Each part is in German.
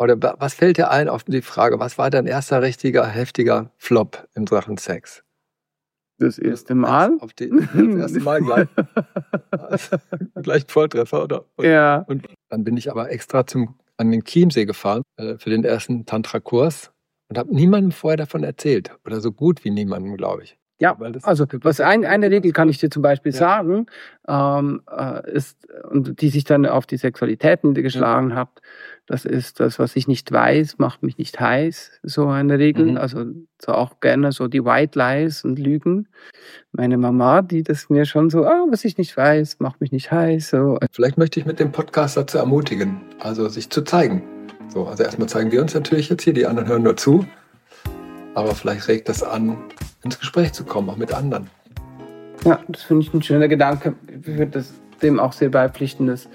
Oder was fällt dir ein auf die Frage, was war dein erster richtiger, heftiger Flop in Sachen Sex? Das erste Mal? Das erste Mal gleich. Gleich ein Volltreffer, oder? Ja. Und dann bin ich aber extra an den Chiemsee gefahren für den ersten Tantra-Kurs und habe niemandem vorher davon erzählt. Oder so gut wie niemandem, glaube ich. Ja, also eine Regel kann ich dir zum Beispiel sagen, ist, und die sich dann auf die Sexualität niedergeschlagen hat, das ist das, was ich nicht weiß, macht mich nicht heiß, so eine Regel. Also so auch gerne so die White Lies und Lügen. Meine Mama, die das mir schon so, was ich nicht weiß, macht mich nicht heiß. So. Vielleicht möchte ich mit dem Podcast dazu ermutigen, also sich zu zeigen. So, also erstmal zeigen wir uns natürlich jetzt hier, die anderen hören nur zu. Aber vielleicht regt das an, ins Gespräch zu kommen, auch mit anderen. Ja, das finde ich ein schöner Gedanke. Ich würde dem auch sehr beipflichten, dass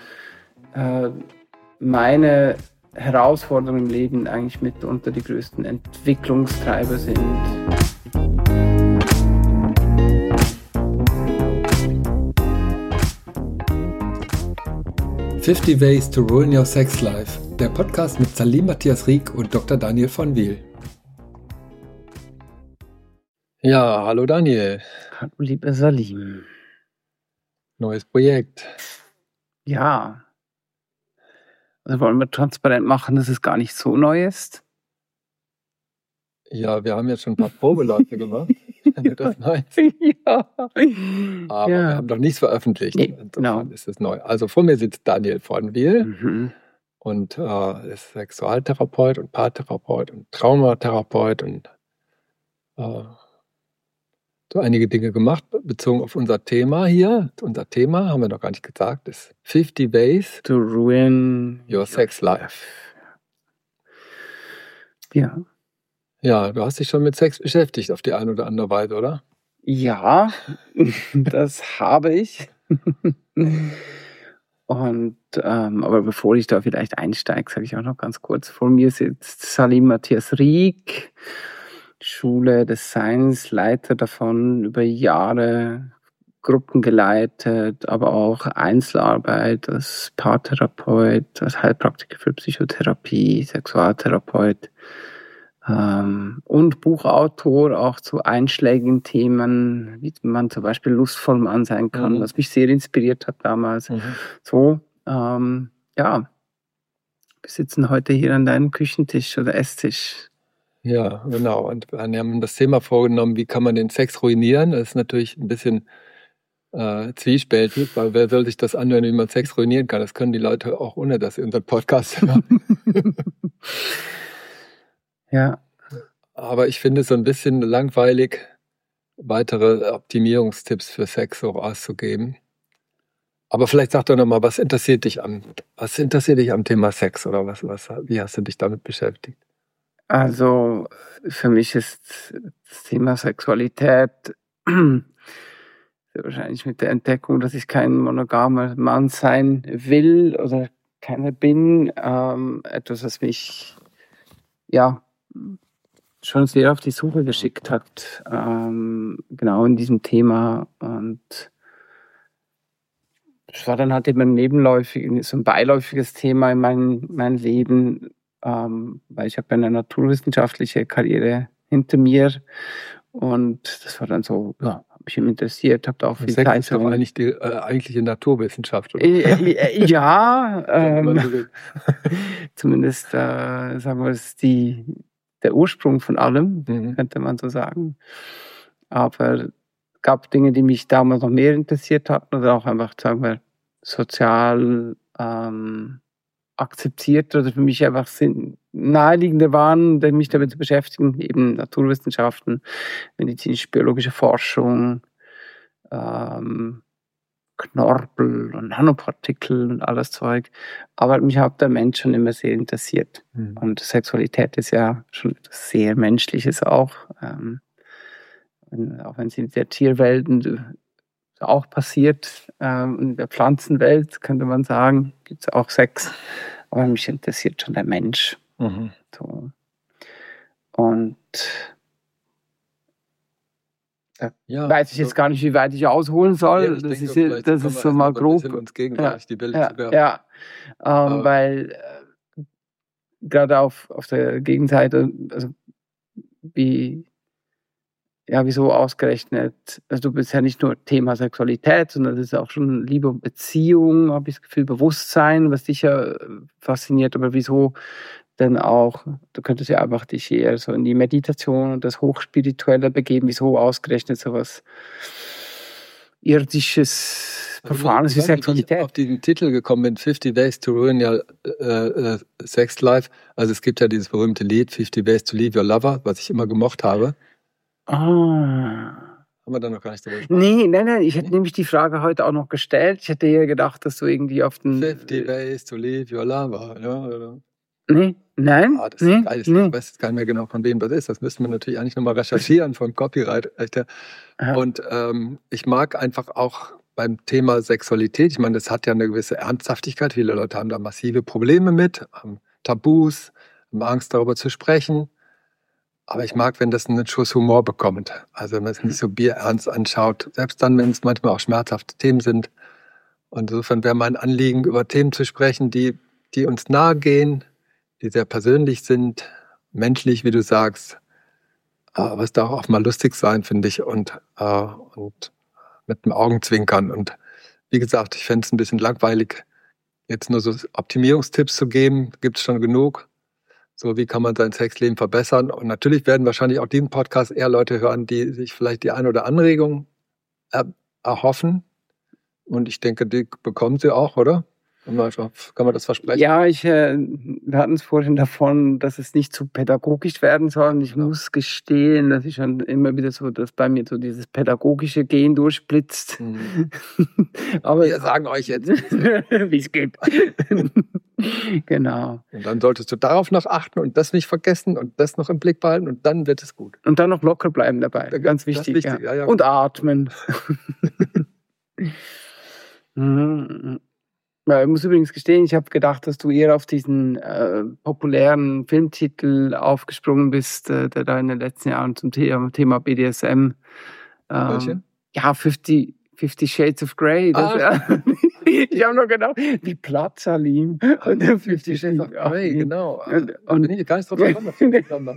meine Herausforderungen im Leben eigentlich mitunter die größten Entwicklungstreiber sind. "50 Ways to Ruin Your Sex Life", der Podcast mit Salim Matthias Rieck und Dr. Daniel von Wiel. Ja, hallo Daniel. Hallo lieber Salim. Neues Projekt. Ja. Also wollen wir transparent machen, dass es gar nicht so neu ist? Ja, wir haben jetzt schon ein paar Probeläufe gemacht. Das meinst. Ja. Aber wir haben noch nichts veröffentlicht. Nee, Insofern genau. ist es neu. Also vor mir sitzt Daniel von Wiel und ist Sexualtherapeut und Paartherapeut und Traumatherapeut und so einige Dinge gemacht, bezogen auf unser Thema hier. Unser Thema, haben wir noch gar nicht gesagt, ist 50 Ways to Ruin Your Sex Life. Ja. Ja, du hast dich schon mit Sex beschäftigt auf die eine oder andere Weise, oder? Ja, das habe ich. Und aber bevor ich da vielleicht einsteige, sage ich auch noch ganz kurz, vor mir sitzt Salim Matthias Rieck, Schule des Seins, Leiter davon, über Jahre Gruppen geleitet, aber auch Einzelarbeit als Paartherapeut, als Heilpraktiker für Psychotherapie, Sexualtherapeut und Buchautor auch zu einschlägigen Themen, wie man zum Beispiel lustvoll Mann sein kann, was mich sehr inspiriert hat damals. So, ja, wir sitzen heute hier an deinem Küchentisch oder Esstisch. Ja, genau. Und wir haben das Thema vorgenommen, wie kann man den Sex ruinieren? Das ist natürlich ein bisschen zwiespältig, weil wer soll sich das anhören, wie man Sex ruinieren kann? Das können die Leute auch ohne, dass sie unseren Podcast hören. Ja. Aber ich finde es so ein bisschen langweilig, weitere Optimierungstipps für Sex so auszugeben. Aber vielleicht sag doch nochmal, was interessiert dich am Thema Sex oder wie hast du dich damit beschäftigt? Also für mich ist das Thema Sexualität wahrscheinlich mit der Entdeckung, dass ich kein monogamer Mann sein will oder keiner bin, etwas, was mich ja schon sehr auf die Suche geschickt hat, genau in diesem Thema. Und es war dann halt eben so ein beiläufiges Thema in mein Leben, weil ich habe eine naturwissenschaftliche Karriere hinter mir und das war dann so, ja, habe mich interessiert, habe da auch viel Sex Zeit. ist doch eigentlich die eigentliche Naturwissenschaft, oder? Ja, zumindest sagen wir, es ist der Ursprung von allem, könnte man so sagen. Aber es gab Dinge, die mich damals noch mehr interessiert hatten oder auch einfach, sagen wir, sozial akzeptiert oder für mich einfach naheliegender waren, mich damit zu beschäftigen, eben Naturwissenschaften, medizinisch-biologische Forschung, Knorpel und Nanopartikel und alles Zeug. Aber mich hat der Mensch schon immer sehr interessiert. Und Sexualität ist ja schon etwas sehr Menschliches auch. Auch wenn es in der Tierwelt auch passiert, in der Pflanzenwelt, könnte man sagen, gibt es auch Sex. Aber mich interessiert schon der Mensch. So. Und weiß ich jetzt gar nicht, wie weit ich ausholen soll. Ja, das ist so mal grob. Uns gegenseitig die Bilder zu werfen. Ja, weil gerade auf der Gegenseite, also wieso ausgerechnet, also du bist ja nicht nur Thema Sexualität, sondern das ist auch schon Liebe und Beziehung, habe ich das Gefühl, Bewusstsein, was dich ja fasziniert, aber wieso denn auch, du könntest ja einfach dich eher so in die Meditation und das Hochspirituelle begeben, wieso ausgerechnet sowas irdisches, Profanes wie Ich weiß nicht, wie ich Sexualität? auf den Titel gekommen bin, 50 Ways to Ruin Your Sex Life. Also es gibt ja dieses berühmte Lied, 50 Ways to Leave Your Lover, was ich immer gemocht habe. Ah. Haben wir da noch gar nicht drüber gesprochen? Nein, ich hätte nämlich die Frage heute auch noch gestellt. Ich hätte eher gedacht, dass du irgendwie auf den... 50 Ways to Leave Your Lover. Ja. Nein? Das ist geil. Ich weiß jetzt gar nicht mehr genau, von wem das ist. Das müssten wir natürlich eigentlich nochmal recherchieren von Copyright. Und ich mag einfach auch beim Thema Sexualität, ich meine, das hat ja eine gewisse Ernsthaftigkeit. Viele Leute haben da massive Probleme mit, haben Tabus, haben Angst darüber zu sprechen. Aber ich mag, wenn das einen Schuss Humor bekommt. Also wenn man es nicht so bierernst anschaut. Selbst dann, wenn es manchmal auch schmerzhafte Themen sind. Und insofern wäre mein Anliegen, über Themen zu sprechen, die uns nahe gehen, die sehr persönlich sind, menschlich, wie du sagst. Aber es darf auch mal lustig sein, finde ich. Und mit dem Augenzwinkern. Und wie gesagt, ich fände es ein bisschen langweilig, jetzt nur so Optimierungstipps zu geben. Gibt es schon genug. So, wie kann man sein Sexleben verbessern? Und natürlich werden wahrscheinlich auch diesen Podcast eher Leute hören, die sich vielleicht die eine oder Anregung erhoffen. Und ich denke, die bekommen sie auch, oder? Kann man das versprechen? Ja, wir hatten es vorhin davon, dass es nicht zu pädagogisch werden soll. Und ich muss gestehen, dass ich schon immer wieder so, dass bei mir so dieses pädagogische Gen durchblitzt. Aber wir sagen euch jetzt, wie es geht. Genau. Und dann solltest du darauf noch achten und das nicht vergessen und das noch im Blick behalten und dann wird es gut. Und dann noch locker bleiben dabei. Ganz wichtig. Ja. Und atmen. Ich muss übrigens gestehen, ich habe gedacht, dass du eher auf diesen populären Filmtitel aufgesprungen bist, der da in den letzten Jahren zum Thema BDSM. Welche? Ja, 50 Shades of Grey. Ich habe noch gedacht, wie platt, Salim. 50 Shades of Grey, genau. Und bin ich gar nicht drauf gekommen.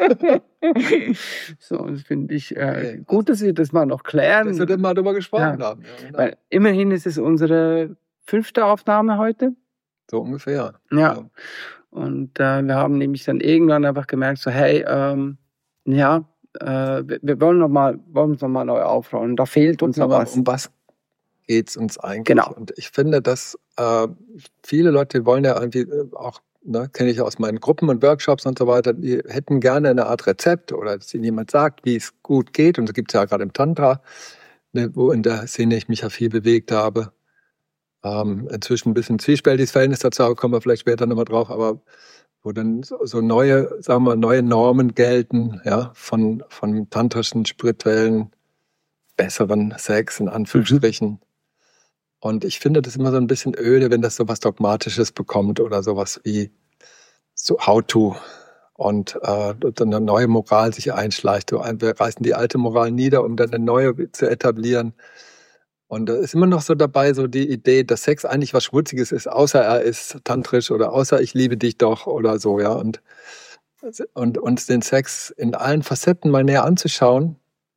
So, das finde ich gut, dass wir das mal noch klären. Dass wir dann mal drüber gesprochen haben. Ja, genau. Weil immerhin ist es unsere 5. Aufnahme heute. So ungefähr. Ja. Und wir haben nämlich dann irgendwann einfach gemerkt, so hey, wir wollen uns noch mal neu aufrollen. Da fehlt uns noch was. Um was geht es uns eigentlich? Genau. Und ich finde, dass viele Leute wollen ja irgendwie auch, kenne ich aus meinen Gruppen und Workshops und so weiter, die hätten gerne eine Art Rezept oder dass ihnen jemand sagt, wie es gut geht. Und das gibt es ja gerade im Tantra, wo in der Szene ich mich ja viel bewegt habe. Inzwischen ein bisschen zwiespältiges Verhältnis dazu, kommen wir vielleicht später nochmal drauf, aber wo dann so neue Normen gelten, ja, von tantrischen, spirituellen, besseren Sex, in Anführungsstrichen. Und ich finde das immer so ein bisschen öde, wenn das so was Dogmatisches bekommt oder sowas wie so How-to und dann eine neue Moral sich einschleicht. Wir reißen die alte Moral nieder, um dann eine neue zu etablieren. Und da ist immer noch so dabei, so die Idee, dass Sex eigentlich was Schmutziges ist, außer er ist tantrisch oder außer ich liebe dich doch oder so, ja. Und uns den Sex in allen Facetten mal näher anzuschauen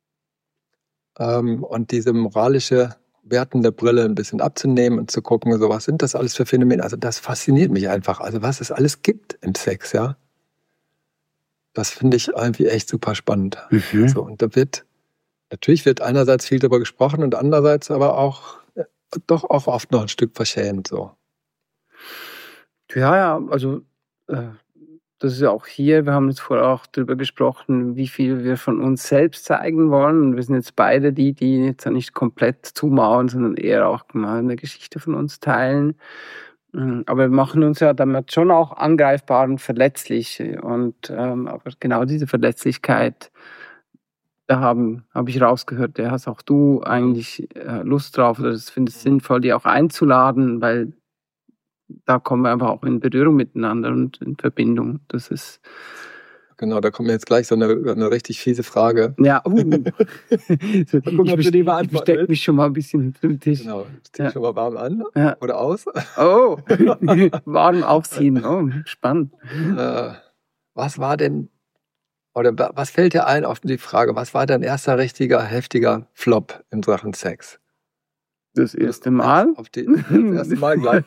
und diese moralische, wertende Brille ein bisschen abzunehmen und zu gucken, so was sind das alles für Phänomene. Also das fasziniert mich einfach. Also was es alles gibt im Sex, ja. Das finde ich irgendwie echt super spannend. So, und natürlich wird einerseits viel darüber gesprochen und andererseits aber auch doch auch oft noch ein Stück verschämt. So. Ja, also das ist ja auch hier, wir haben jetzt vorher auch darüber gesprochen, wie viel wir von uns selbst zeigen wollen. Und wir sind jetzt beide die jetzt nicht komplett zumauern, sondern eher auch mal eine Geschichte von uns teilen. Aber wir machen uns ja damit schon auch angreifbar und verletzlich. Und aber genau diese Verletzlichkeit, da habe ich rausgehört, da hast auch du eigentlich Lust drauf, oder das finde ich sinnvoll, die auch einzuladen, weil da kommen wir einfach auch in Berührung miteinander und in Verbindung. Das ist Genau, da kommt mir jetzt gleich so eine richtig fiese Frage. Ja, Gucken, ob du die ich beantworten verstecke willst. mich schon mal ein bisschen hinter dem Tisch. Genau, zieh Ja. schon mal warm an Ja. oder aus. Oh, warm aufziehen. Oh, spannend. Was war denn, oder was fällt dir ein auf die Frage, was war dein erster richtiger, heftiger Flop in Sachen Sex? Das erste Mal? Das erste Mal gleich.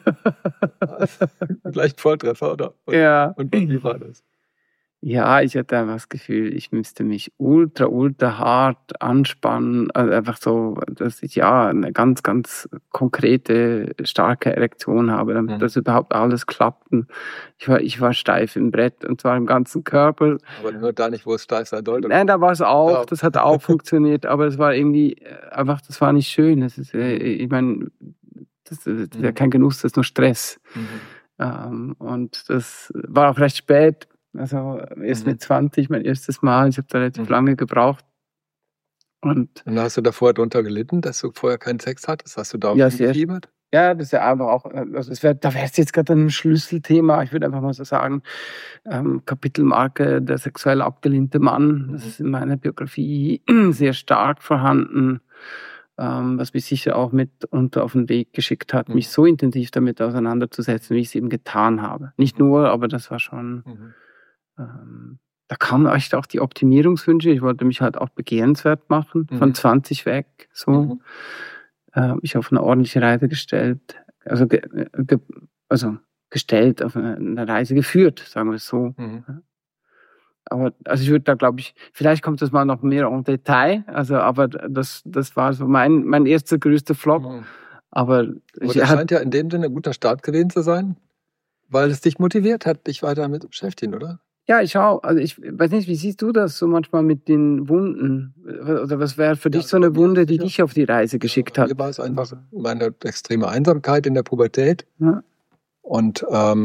Gleich ein Volltreffer, oder? Ja. Und wie war das? Ja, ich hatte einfach das Gefühl, ich müsste mich ultra hart anspannen. Also einfach so, dass ich eine ganz, ganz konkrete, starke Erektion habe, damit das überhaupt alles klappt. Und ich war steif im Brett und zwar im ganzen Körper. Aber nur da nicht, wo es steif sein sollte. Nein, da war es auch, Ja. das hat auch funktioniert, aber es war irgendwie einfach, das war nicht schön. Das ist, ich meine, das ist ja kein Genuss, das ist nur Stress. Und das war auch recht spät. Also erst mit 20, mein erstes Mal. Ich habe da relativ lange gebraucht. Und hast du davor drunter gelitten, dass du vorher keinen Sex hattest? Hast du da gefiebert? Ja, das ist ja einfach auch, also da wäre es jetzt gerade ein Schlüsselthema. Ich würde einfach mal so sagen, Kapitelmarke der sexuell abgelehnte Mann. Das ist in meiner Biografie sehr stark vorhanden. Was mich sicher auch mitunter auf den Weg geschickt hat, mich so intensiv damit auseinanderzusetzen, wie ich es eben getan habe. Nicht nur, aber das war schon... Da kamen echt auch die Optimierungswünsche. Ich wollte mich halt auch begehrenswert machen, von 20 weg. So. Ich auf eine ordentliche Reise gestellt. Also gestellt, auf eine Reise geführt, sagen wir es so. Aber also ich würde da, glaube ich, vielleicht kommt das mal noch mehr en Detail. Also, aber das war so mein erster größter Flop. Aber das scheint ja in dem Sinne ein guter Start gewesen zu sein, weil es dich motiviert hat, dich weiter damit zu beschäftigen, oder? Ja, ich auch. Also ich weiß nicht, wie siehst du das so manchmal mit den Wunden? Oder was wäre für dich so eine Wunde, die dich auf die Reise geschickt hat? Mir war es einfach meine extreme Einsamkeit in der Pubertät. Ja. Und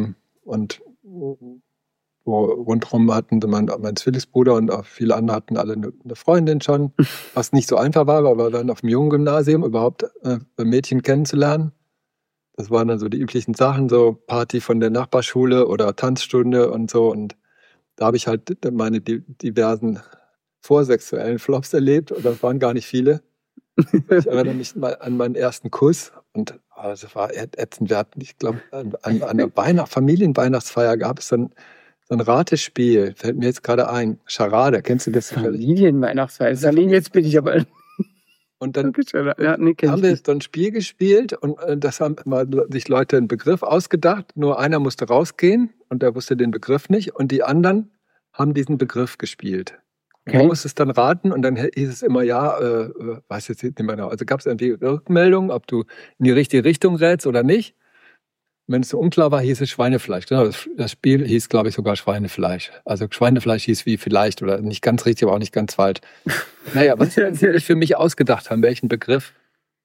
rundherum hatten mein Zwillingsbruder und auch viele andere hatten alle eine Freundin schon, was nicht so einfach war, aber dann auf dem Jungengymnasium überhaupt Mädchen kennenzulernen. Das waren dann so die üblichen Sachen, so Party von der Nachbarschule oder Tanzstunde und so. Und da habe ich halt meine diversen vorsexuellen Flops erlebt. Und das waren gar nicht viele. Ich erinnere mich mal an meinen ersten Kuss. Und das war ätzend. Ich glaube, an einer Familienweihnachtsfeier gab es dann so ein Ratespiel. Fällt mir jetzt gerade ein. Charade. Kennst du das? Familienweihnachtsfeier. Salim, jetzt bin ich aber... Und dann haben wir so ein Spiel gespielt und das haben sich Leute einen Begriff ausgedacht. Nur einer musste rausgehen und der wusste den Begriff nicht. Und die anderen haben diesen Begriff gespielt. Okay. Du musstest dann raten und dann hieß es immer, weiß jetzt nicht mehr genau. Also gab es irgendwie Rückmeldungen, ob du in die richtige Richtung rätst oder nicht. Wenn es so unklar war, hieß es Schweinefleisch. Genau, das Spiel hieß, glaube ich, sogar Schweinefleisch. Also Schweinefleisch hieß wie vielleicht oder nicht ganz richtig, aber auch nicht ganz falsch. Naja, was sie sich für mich ausgedacht haben, welchen Begriff?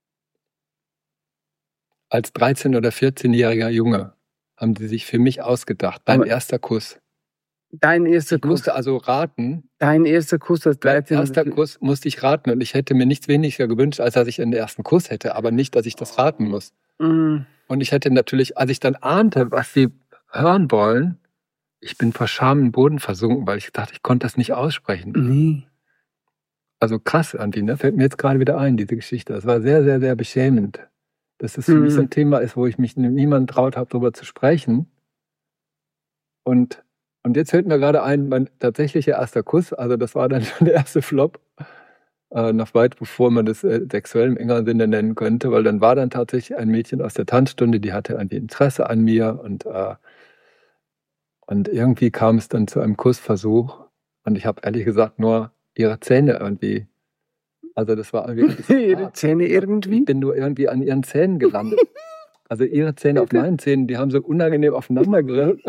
Als 13- oder 14-jähriger Junge haben die sich für mich ausgedacht. Dein erster Kuss. Dein erster Kuss? Ich musste also raten. Dein erster Kuss als 13. Dein erster Kuss musste ich raten und ich hätte mir nichts weniger gewünscht, als dass ich einen ersten Kuss hätte, aber nicht, dass ich das raten muss. Und ich hätte natürlich, als ich dann ahnte, was sie hören wollen, ich bin vor Scham im Boden versunken, weil ich dachte, ich konnte das nicht aussprechen. Nee. Also krass, Anti, ne? Fällt mir jetzt gerade wieder ein, diese Geschichte. Das war sehr, sehr, sehr beschämend. Dass es für mich so ein Thema ist, wo ich mich niemand traut habe, darüber zu sprechen. Und jetzt fällt mir gerade ein, mein tatsächlicher erster Kuss, also das war dann schon der erste Flop. Noch weit bevor man das sexuell im engeren Sinne nennen könnte, weil dann war dann tatsächlich ein Mädchen aus der Tanzstunde, die hatte irgendwie Interesse an mir und irgendwie kam es dann zu einem Kussversuch und ich habe ehrlich gesagt nur ihre Zähne irgendwie, also das war irgendwie... Ihre Zähne irgendwie? Ich bin nur irgendwie an ihren Zähnen gelandet. Also ihre Zähne auf meinen Zähnen, die haben so unangenehm aufeinander gerückt.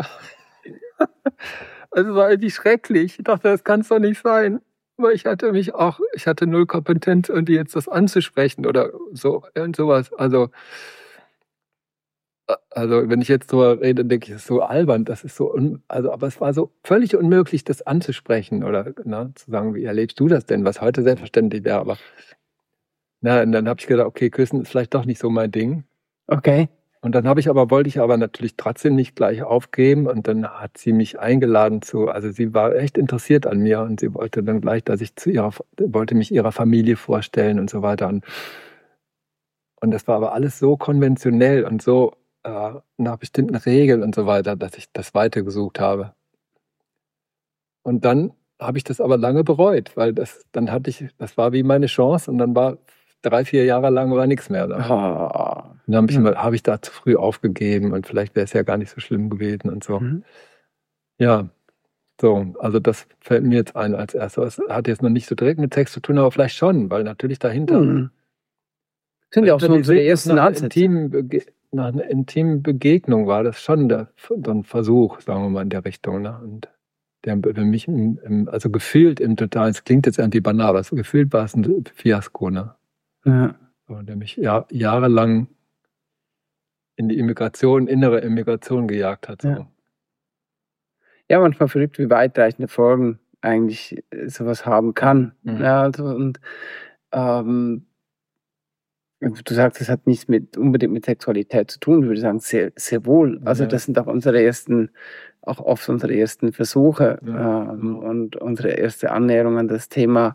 Also war irgendwie schrecklich. Ich dachte, das kann es doch nicht sein. Aber ich hatte null Kompetenz, irgendwie jetzt das anzusprechen oder so, irgend sowas. Also wenn ich jetzt drüber rede, denke ich, das ist so albern, das ist so, aber es war so völlig unmöglich, das anzusprechen oder zu sagen, wie erlebst du das denn, was heute selbstverständlich wäre, aber und dann habe ich gedacht, okay, Küssen ist vielleicht doch nicht so mein Ding. Okay. Und dann wollte ich aber natürlich trotzdem nicht gleich aufgeben. Und dann hat sie mich eingeladen also sie war echt interessiert an mir und sie wollte dann gleich, dass ich wollte mich ihrer Familie vorstellen und so weiter. Und das war aber alles so konventionell und so nach bestimmten Regeln und so weiter, dass ich das weitergesucht habe. Und dann habe ich das aber lange bereut, weil das war wie meine Chance und dann war 3-4 Jahre lang nichts mehr da. Ah. Und dann habe ich da zu früh aufgegeben und vielleicht wäre es ja gar nicht so schlimm gewesen und so. Ja, so, also das fällt mir jetzt ein als erstes. Es hat jetzt noch nicht so direkt mit Sex zu tun, aber vielleicht schon, weil natürlich dahinter Sind ja auch so unsere ersten Ansätze. Nach einer intimen Begegnung war das schon so ein Versuch, sagen wir mal, in der Richtung. Ne? Und der für mich, also gefühlt im Totalen, es klingt jetzt irgendwie banal, aber gefühlt war es ein Fiasko. Ne? Ja. So, der mich jahrelang in die innere Immigration gejagt hat. So. Ja, manchmal verrückt, wie weitreichende Folgen eigentlich sowas haben kann. Ja, also, und du sagst, es hat nichts unbedingt mit Sexualität zu tun. Ich würde sagen, sehr, sehr wohl. Also das sind auch oft unsere ersten Versuche und unsere erste Annäherung an das Thema,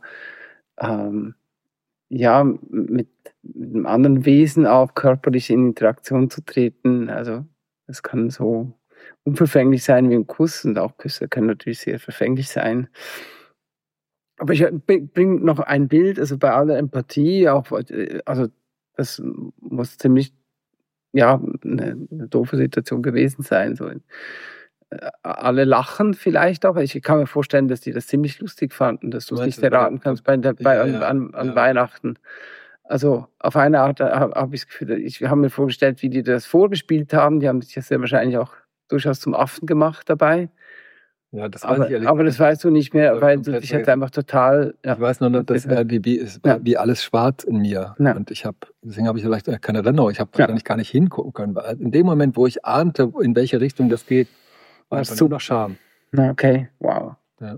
mit einem anderen Wesen auch körperlich in Interaktion zu treten. Also das kann so unverfänglich sein wie ein Kuss und auch Küsse können natürlich sehr verfänglich sein. Aber ich bringe noch ein Bild, also bei aller Empathie, also das muss ziemlich, eine doofe Situation gewesen sein. So. Alle lachen vielleicht auch. Ich kann mir vorstellen, dass die das ziemlich lustig fanden, dass du es nicht erraten kannst an Weihnachten. Also auf eine Art habe ich das Gefühl, ich habe mir vorgestellt, wie die das vorgespielt haben. Die haben sich ja sehr wahrscheinlich auch durchaus zum Affen gemacht dabei. Ja, das weiß ich aber das weißt du nicht mehr, weil du dich halt einfach total... Ja. Ich weiß nur noch, dass wie alles schwarz in mir. Ja. Und deswegen habe ich vielleicht keine Erinnerung. Ich habe wahrscheinlich gar nicht hingucken können. Weil in dem Moment, wo ich ahnte, in welche Richtung das geht, war es nur noch Scham. Okay, wow. Ja.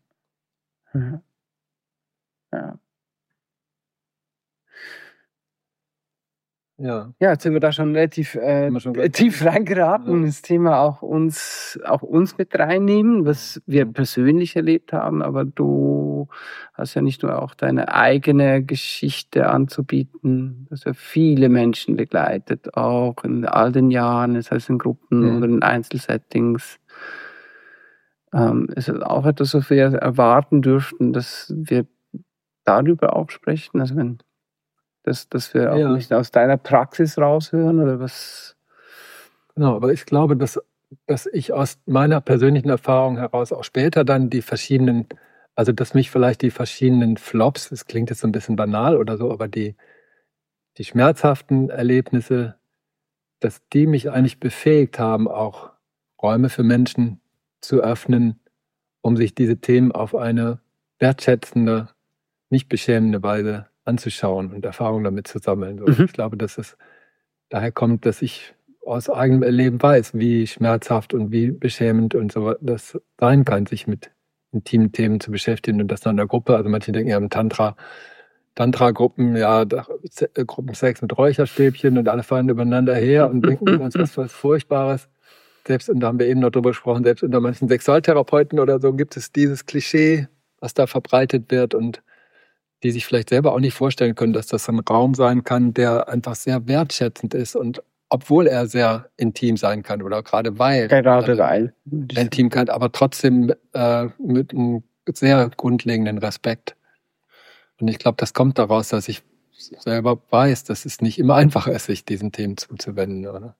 Ja, jetzt sind wir da schon relativ tief reingeraten, das Thema auch uns mit reinnehmen, was wir persönlich erlebt haben, aber du hast ja nicht nur auch deine eigene Geschichte anzubieten, du hast ja viele Menschen begleitet, auch in all den Jahren, das heißt in Gruppen oder in Einzelsettings. Es ist auch etwas, was wir erwarten dürften, dass wir darüber auch sprechen, also dass wir auch nicht aus deiner Praxis raushören oder was? Genau, aber ich glaube, dass ich aus meiner persönlichen Erfahrung heraus auch später dann dass mich vielleicht die verschiedenen Flops, das klingt jetzt so ein bisschen banal oder so, aber die schmerzhaften Erlebnisse, dass die mich eigentlich befähigt haben, auch Räume für Menschen zu öffnen, um sich diese Themen auf eine wertschätzende, nicht beschämende Weise anzuschauen und Erfahrungen damit zu sammeln. So. Ich glaube, dass es daher kommt, dass ich aus eigenem Erleben weiß, wie schmerzhaft und wie beschämend und so das sein kann, sich mit intimen Themen zu beschäftigen und das dann in der Gruppe. Also manche denken ja im Tantra-Gruppen, Gruppensex mit Räucherstäbchen und alle fallen übereinander her und denken ganz was Furchtbares. Und da haben wir eben noch drüber gesprochen, selbst unter manchen Sexualtherapeuten oder so gibt es dieses Klischee, was da verbreitet wird und die sich vielleicht selber auch nicht vorstellen können, dass das ein Raum sein kann, der einfach sehr wertschätzend ist und obwohl er sehr intim sein kann oder gerade weil intim kann, aber trotzdem mit einem sehr grundlegenden Respekt. Und ich glaube, das kommt daraus, dass ich selber weiß, dass es nicht immer einfach ist, sich diesen Themen zuzuwenden, oder?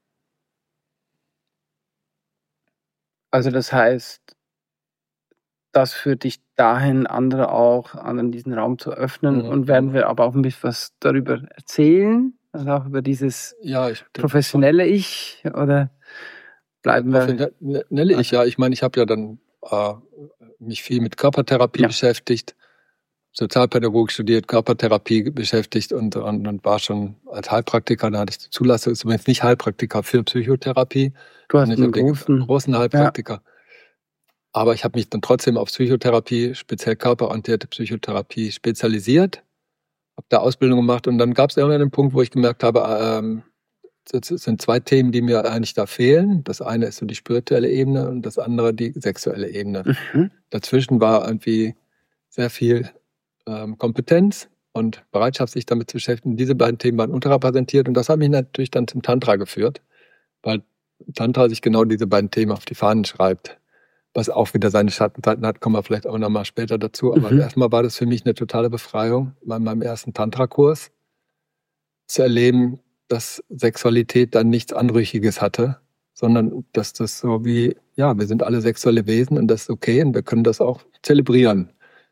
Also das heißt, das führt dich dahin, andere auch an diesen Raum zu öffnen und werden wir aber auch ein bisschen was darüber erzählen, also auch über dieses professionelle Ich oder bleiben wir... Professionelle Ich, ich meine, ich habe ja dann mich viel mit Körpertherapie beschäftigt, Sozialpädagogik studiert, Körpertherapie beschäftigt und war schon als Heilpraktiker, da hatte ich die Zulassung, ist übrigens nicht Heilpraktiker für Psychotherapie. Du hast einen großen Heilpraktiker. Ja. Aber ich habe mich dann trotzdem auf Psychotherapie, speziell körperorientierte Psychotherapie spezialisiert, habe da Ausbildung gemacht und dann gab es irgendwann einen Punkt, wo ich gemerkt habe, das sind zwei Themen, die mir eigentlich da fehlen. Das eine ist so die spirituelle Ebene und das andere die sexuelle Ebene. Dazwischen war irgendwie sehr viel Kompetenz und Bereitschaft, sich damit zu beschäftigen. Diese beiden Themen waren unterrepräsentiert und das hat mich natürlich dann zum Tantra geführt, weil Tantra sich genau diese beiden Themen auf die Fahnen schreibt, was auch wieder seine Schattenseiten hat, kommen wir vielleicht auch nochmal später dazu. Aber erstmal war das für mich eine totale Befreiung, bei meinem ersten Tantra-Kurs zu erleben, dass Sexualität dann nichts Anrüchiges hatte, sondern dass das so wie, ja, wir sind alle sexuelle Wesen und das ist okay und wir können das auch zelebrieren.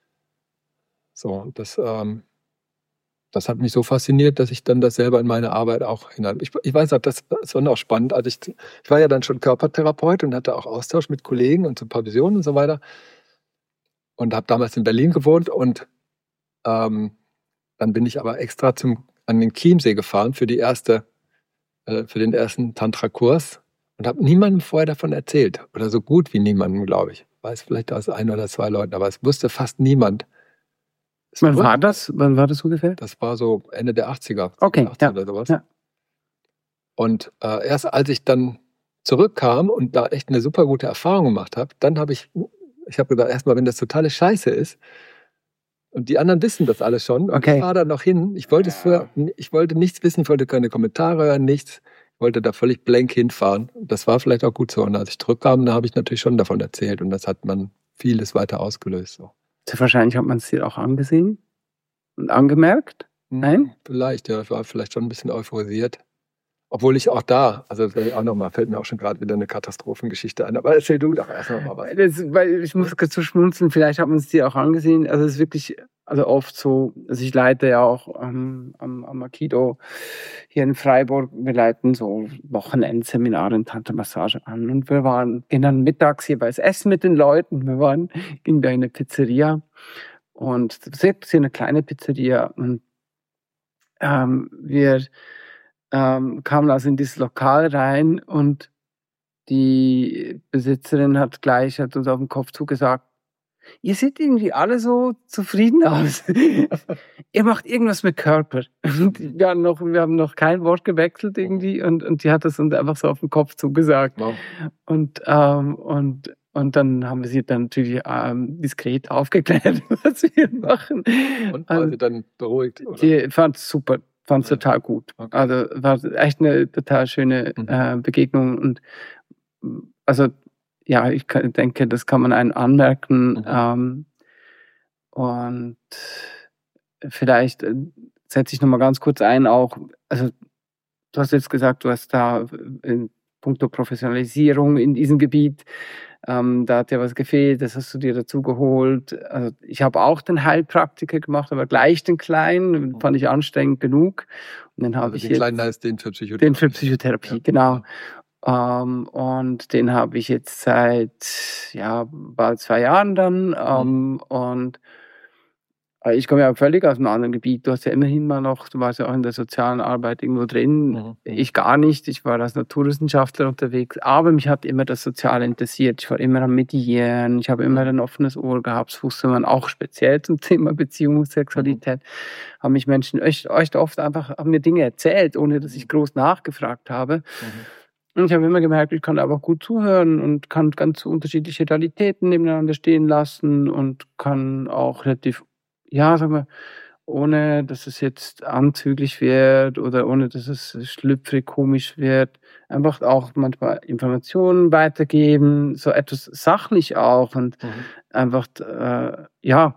So, das hat mich so fasziniert, dass ich dann das selber in meine Arbeit auch hinein. Ich weiß auch, das war auch spannend. Also ich war ja dann schon Körpertherapeut und hatte auch Austausch mit Kollegen und Supervision und so weiter. Und habe damals in Berlin gewohnt und dann bin ich aber extra an den Chiemsee gefahren für den ersten Tantra-Kurs und habe niemandem vorher davon erzählt. Oder so gut wie niemandem, glaube ich. Weiß vielleicht aus 1 oder 2 Leuten, aber es wusste fast niemand. Wann war das? Wann war das ungefähr? Das war so Ende der 80er. Okay, 80 oder sowas. Ja. Und erst als ich dann zurückkam und da echt eine super gute Erfahrung gemacht habe, dann habe ich gedacht, erstmal, wenn das totale Scheiße ist und die anderen wissen das alles schon und ich fahre da noch hin, ich wollte nichts wissen, ich wollte keine Kommentare hören, nichts. Ich wollte da völlig blank hinfahren. Das war vielleicht auch gut so. Und als ich zurückkam, da habe ich natürlich schon davon erzählt und das hat man vieles weiter ausgelöst. So. Wahrscheinlich hat man es dir auch angesehen und angemerkt. Nein? Vielleicht, ja. Ich war vielleicht schon ein bisschen euphorisiert. Obwohl ich auch da, also auch noch mal, fällt mir auch schon gerade wieder eine Katastrophengeschichte ein. Aber erzähl du doch erst noch mal was. Weil ich muss kurz so schmunzeln, vielleicht hat man es dir auch angesehen. Also es ist wirklich, also oft so, also ich leite ja auch am Aikido hier in Freiburg, wir leiten so Wochenendseminare in Tantra-Massage an. Und wir gehen dann mittags jeweils essen mit den Leuten. Gingen wir in eine Pizzeria und selbst hier eine kleine Pizzeria. Und wir kamen also in dieses Lokal rein und die Besitzerin hat uns auf den Kopf zugesagt, ihr seht irgendwie alle so zufrieden aus. Ihr macht irgendwas mit Körper. Wir haben noch kein Wort gewechselt irgendwie und die hat das uns einfach so auf den Kopf zugesagt. Wow. Und dann haben wir sie dann natürlich diskret aufgeklärt, was wir machen. Und war sie dann beruhigt? Oder? Die fand es super. Fand es total gut. Okay. Also war echt eine total schöne Begegnung. Und also ja, ich denke, das kann man einen anmerken. Und vielleicht setze ich nochmal ganz kurz ein, auch, also du hast jetzt gesagt, du hast da in puncto Professionalisierung in diesem Gebiet, da hat dir was gefehlt, das hast du dir dazu geholt. Also ich habe auch den Heilpraktiker gemacht, aber gleich den kleinen, fand ich anstrengend genug. Und dann habe ich den kleinen heißt den für Psychotherapie. Den für Psychotherapie, ja. Genau. Und den habe ich jetzt seit bald 2 Jahren dann. Und ich komme ja völlig aus einem anderen Gebiet. Du hast ja immerhin du warst ja auch in der sozialen Arbeit irgendwo drin. Ich gar nicht. Ich war als Naturwissenschaftler unterwegs. Aber mich hat immer das Soziale interessiert. Ich war immer am Medieren. Ich habe immer ein offenes Ohr gehabt. Das wusste man auch speziell zum Thema Beziehung und Sexualität. Haben mich Menschen echt oft haben mir Dinge erzählt, ohne dass ich groß nachgefragt habe. Und ich habe immer gemerkt, ich kann aber gut zuhören und kann ganz unterschiedliche Realitäten nebeneinander stehen lassen und kann auch relativ, sagen wir, ohne dass es jetzt anzüglich wird oder ohne dass es schlüpfrig, komisch wird, einfach auch manchmal Informationen weitergeben, so etwas sachlich auch und einfach, du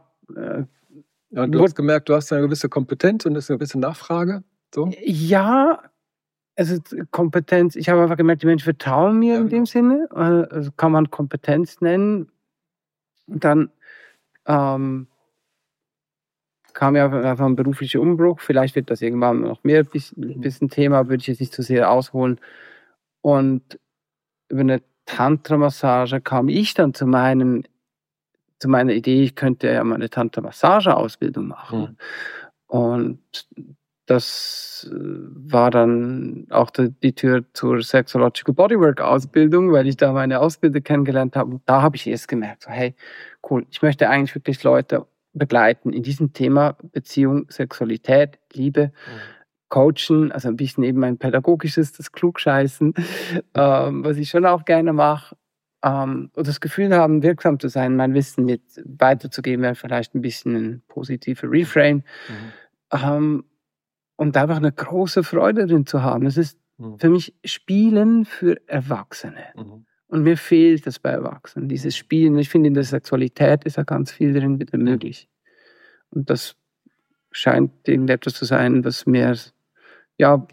hast gemerkt, du hast eine gewisse Kompetenz und ist eine gewisse Nachfrage, so? Ja, also Kompetenz, ich habe einfach gemerkt, die Menschen vertrauen mir in dem Sinne, also kann man Kompetenz nennen. Und dann kam ja einfach ein beruflicher Umbruch, vielleicht wird das irgendwann noch mehr ein bisschen Thema, würde ich jetzt nicht zu sehr ausholen. Und über eine Tantra-Massage kam ich dann zu meiner Idee, ich könnte ja mal eine Tantra-Massage-Ausbildung machen. Und das war dann auch die Tür zur Sexological Bodywork-Ausbildung, weil ich da meine Ausbilder kennengelernt habe. Und da habe ich erst gemerkt, so, hey, cool, ich möchte eigentlich wirklich Leute begleiten in diesem Thema Beziehung, Sexualität, Liebe. Coachen, also ein bisschen eben ein pädagogisches, das Klugscheißen, was ich schon auch gerne mache. Und das Gefühl haben, wirksam zu sein, mein Wissen mit weiterzugeben, wäre vielleicht ein bisschen ein positiver Reframe. Und einfach eine große Freude drin zu haben. Es ist für mich Spielen für Erwachsene. Und mir fehlt das bei Erwachsenen, dieses Spielen. Ich finde, in der Sexualität ist ja ganz viel drin wieder möglich. Und das scheint irgendetwas zu sein, was mir, Also,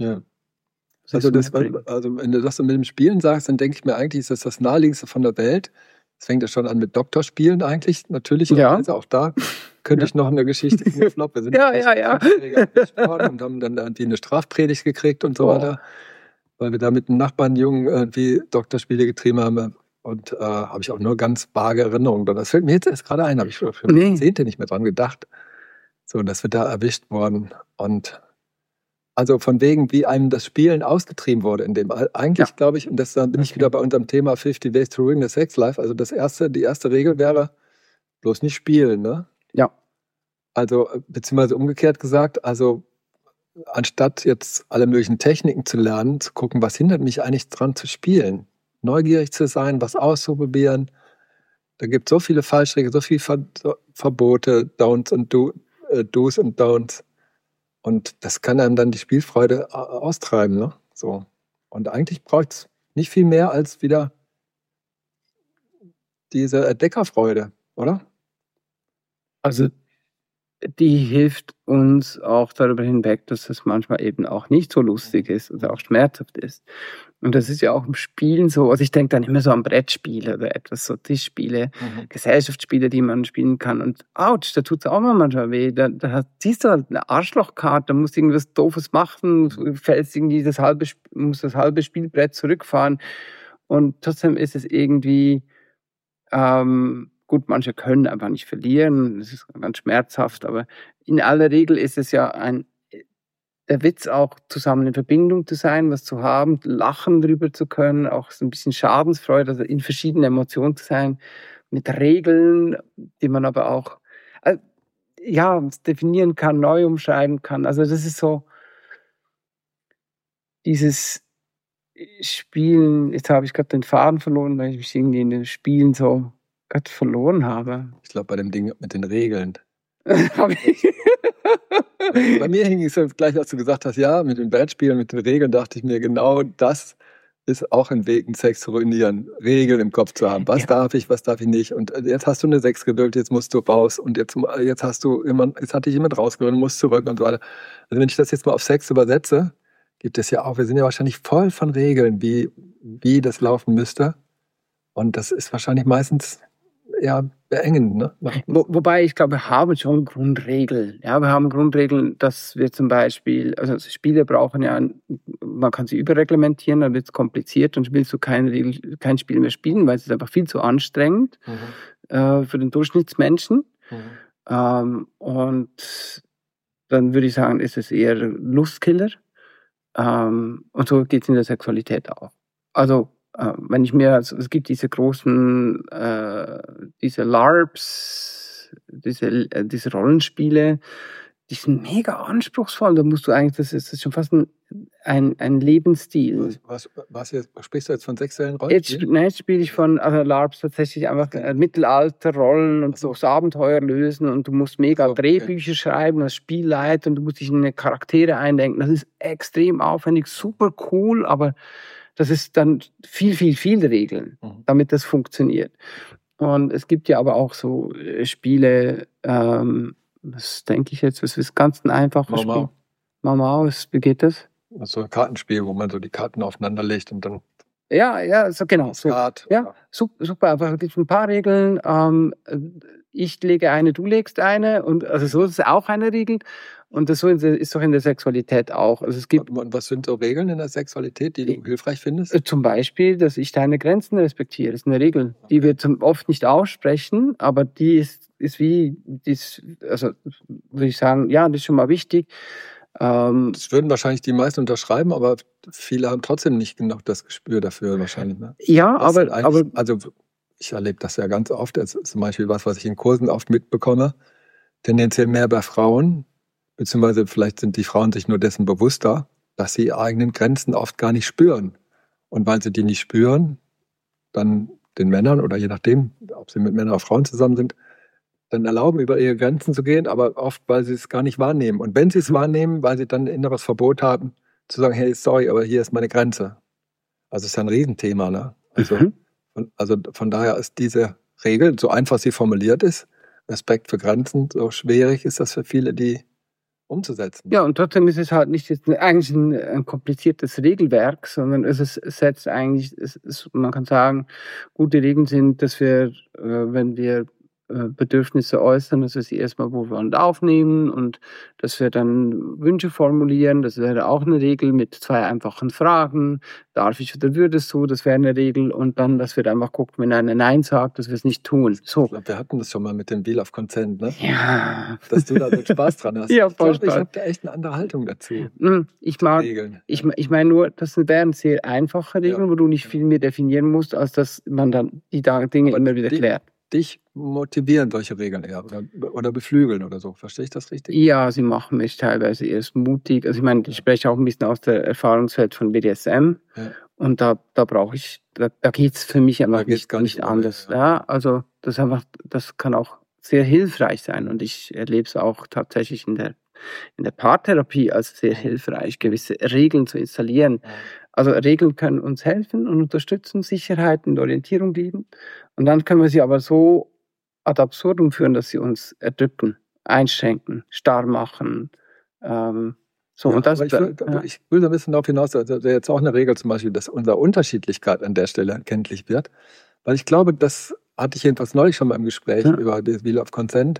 wenn du das so mit dem Spielen sagst, dann denke ich mir, eigentlich ist das Naheliegendste von der Welt. Das fängt ja schon an mit Doktorspielen eigentlich, natürlich. Ja. Also auch da könnte ich noch eine Geschichte in den Flop. Wir sind und haben dann irgendwie eine Strafpredigt gekriegt und so weiter, weil wir da mit einem Nachbarn Jungen irgendwie Doktorspiele getrieben haben. Und habe ich auch nur ganz vage Erinnerungen. Das fällt mir jetzt erst gerade ein, habe ich schon Jahrzehnte nicht mehr dran gedacht. So, dass wir da erwischt worden. Und also von wegen, wie einem das Spielen ausgetrieben wurde in dem eigentlich, glaube ich, und das bin ich wieder bei unserem Thema 50 Ways to Ruin the Sex Life. Also die erste Regel wäre, bloß nicht spielen, ne? Ja. Also, beziehungsweise umgekehrt gesagt, also anstatt jetzt alle möglichen Techniken zu lernen, zu gucken, was hindert mich eigentlich dran zu spielen, neugierig zu sein, was auszuprobieren. Da gibt es so viele Fallstricke, so viele Verbote, Don'ts und Do's und Don'ts. Und das kann einem dann die Spielfreude austreiben, ne? So. Und eigentlich braucht es nicht viel mehr als wieder diese Entdeckerfreude, oder? Also die hilft uns auch darüber hinweg, dass es manchmal eben auch nicht so lustig ist oder auch schmerzhaft ist. Und das ist ja auch im Spielen so. Also ich denke dann immer so an Brettspiele oder etwas, so Tischspiele, Gesellschaftsspiele, die man spielen kann. Und ouch, da tut es auch manchmal weh. Da siehst du halt eine Arschlochkarte, da musst du irgendwas Doofes machen, fällst irgendwie musst das halbe Spielbrett zurückfahren. Und trotzdem ist es irgendwie gut, manche können einfach nicht verlieren, das ist ganz schmerzhaft, aber in aller Regel ist es ja der Witz auch, zusammen in Verbindung zu sein, was zu haben, lachen drüber zu können, auch so ein bisschen Schadensfreude, also in verschiedenen Emotionen zu sein, mit Regeln, die man aber auch definieren kann, neu umschreiben kann. Also das ist so dieses Spielen, jetzt habe ich gerade den Faden verloren, weil ich mich irgendwie in den Spielen so gerade verloren habe. Ich glaube, bei dem Ding mit den Regeln. Habe ich. Bei mir hing es gleich, als du gesagt hast, ja, mit den Brettspielen, mit den Regeln, dachte ich mir, genau das ist auch ein Weg, einen Sex zu ruinieren, Regeln im Kopf zu haben. Was darf ich, was darf ich nicht? Und jetzt hast du eine 6 gewählt, jetzt musst du raus und jetzt hat dich jemand rausgewählt und musst zurück und so weiter. Also wenn ich das jetzt mal auf Sex übersetze, gibt es ja auch, wir sind ja wahrscheinlich voll von Regeln, wie das laufen müsste. Und das ist wahrscheinlich meistens eher beengend, ne? Wobei ich glaube, wir haben schon Grundregeln. Ja, wir haben Grundregeln, dass wir zum Beispiel, also Spiele brauchen ja, man kann sie überreglementieren, dann wird es kompliziert und willst du kein Spiel mehr spielen, weil es ist einfach viel zu anstrengend für den Durchschnittsmenschen. Und dann würde ich sagen, ist es eher Lustkiller. Und so geht es in der Sexualität auch. Also es gibt diese großen, diese LARPs, diese Rollenspiele, die sind mega anspruchsvoll. Da musst du eigentlich, das ist schon fast ein Lebensstil. Sprichst du jetzt von sexuellen Rollenspielen? Jetzt spiele ich von LARPs tatsächlich einfach Mittelalterrollen und so das Abenteuer lösen und du musst mega Drehbücher schreiben, das Spiel leiten und du musst dich in eine Charaktere eindenken. Das ist extrem aufwendig, super cool, aber das ist dann viel Regeln, damit das funktioniert. Und es gibt ja aber auch so Spiele, was denke ich jetzt, was ist ganz ein einfaches Spiel? Mau, wie geht das? So ein Kartenspiel, wo man so die Karten aufeinander legt und dann... Ja, so genau. So, ja, super, einfach, es gibt ein paar Regeln. Ich lege eine, du legst eine. Und also so ist es auch eine Regel. Und das ist doch in der Sexualität auch. Also es gibt, und was sind so Regeln in der Sexualität, die du hilfreich findest? Zum Beispiel, dass ich deine Grenzen respektiere. Das ist eine Regel, die wir oft nicht aussprechen, aber die ist also würde ich sagen, ja, das ist schon mal wichtig. Das würden wahrscheinlich die meisten unterschreiben, aber viele haben trotzdem nicht genug das Gespür dafür wahrscheinlich. Ne? Ja, aber also ich erlebe das ja ganz oft. Das ist zum Beispiel was ich in Kursen oft mitbekomme. Tendenziell mehr bei Frauen, Beziehungsweise vielleicht sind die Frauen sich nur dessen bewusster, dass sie ihre eigenen Grenzen oft gar nicht spüren. Und weil sie die nicht spüren, dann den Männern oder je nachdem, ob sie mit Männern oder Frauen zusammen sind, dann erlauben, über ihre Grenzen zu gehen, aber oft, weil sie es gar nicht wahrnehmen. Und wenn sie es wahrnehmen, weil sie dann ein inneres Verbot haben, zu sagen, hey, sorry, aber hier ist meine Grenze. Also es ist ja ein Riesenthema, ne? Also von daher ist diese Regel, so einfach sie formuliert ist, Respekt für Grenzen, so schwierig ist das für viele, die umzusetzen. Ja, und trotzdem ist es halt nicht jetzt eigentlich ein kompliziertes Regelwerk, sondern es setzt eigentlich, man kann sagen, gute Regeln sind, dass wir, wenn wir Bedürfnisse äußern, dass wir sie erstmal wohlwollend aufnehmen und dass wir dann Wünsche formulieren. Das wäre auch eine Regel mit 2 einfachen Fragen. Darf ich oder würdest du? Das wäre eine Regel. Und dann, dass wir einfach gucken, wenn einer Nein sagt, dass wir es nicht tun. So. Ich glaube, wir hatten das schon mal mit dem Wheel of Consent, ne? Ja. Dass du da so Spaß dran hast. Ja, ich glaube, Spaß. ich habe da echt eine andere Haltung dazu. Ich meine nur, das wären sehr einfache Regeln, wo du nicht viel mehr definieren musst, als dass man dann die Dinge Aber immer wieder klärt. Dich motivieren solche Regeln eher oder beflügeln oder so. Verstehe ich das richtig? Ja, sie machen mich teilweise erst mutig. Also ich meine, ich spreche auch ein bisschen aus der Erfahrungswelt von BDSM. Ja. Und da brauche ich, da geht es für mich einfach nicht anders. Ja, also das kann auch sehr hilfreich sein. Und ich erlebe es auch tatsächlich in der Paartherapie als sehr hilfreich, gewisse Regeln zu installieren. Also Regeln können uns helfen und unterstützen, Sicherheit und Orientierung geben. Und dann können wir sie aber so ad absurdum führen, dass sie uns erdrücken, einschränken, starr machen. So, ja, und das, ich will so ein bisschen darauf hinaus, also jetzt auch eine Regel zum Beispiel, dass unsere Unterschiedlichkeit an der Stelle erkenntlich wird. Weil ich glaube, das hatte ich jedenfalls neulich schon mal im Gespräch über das Wheel of Consent,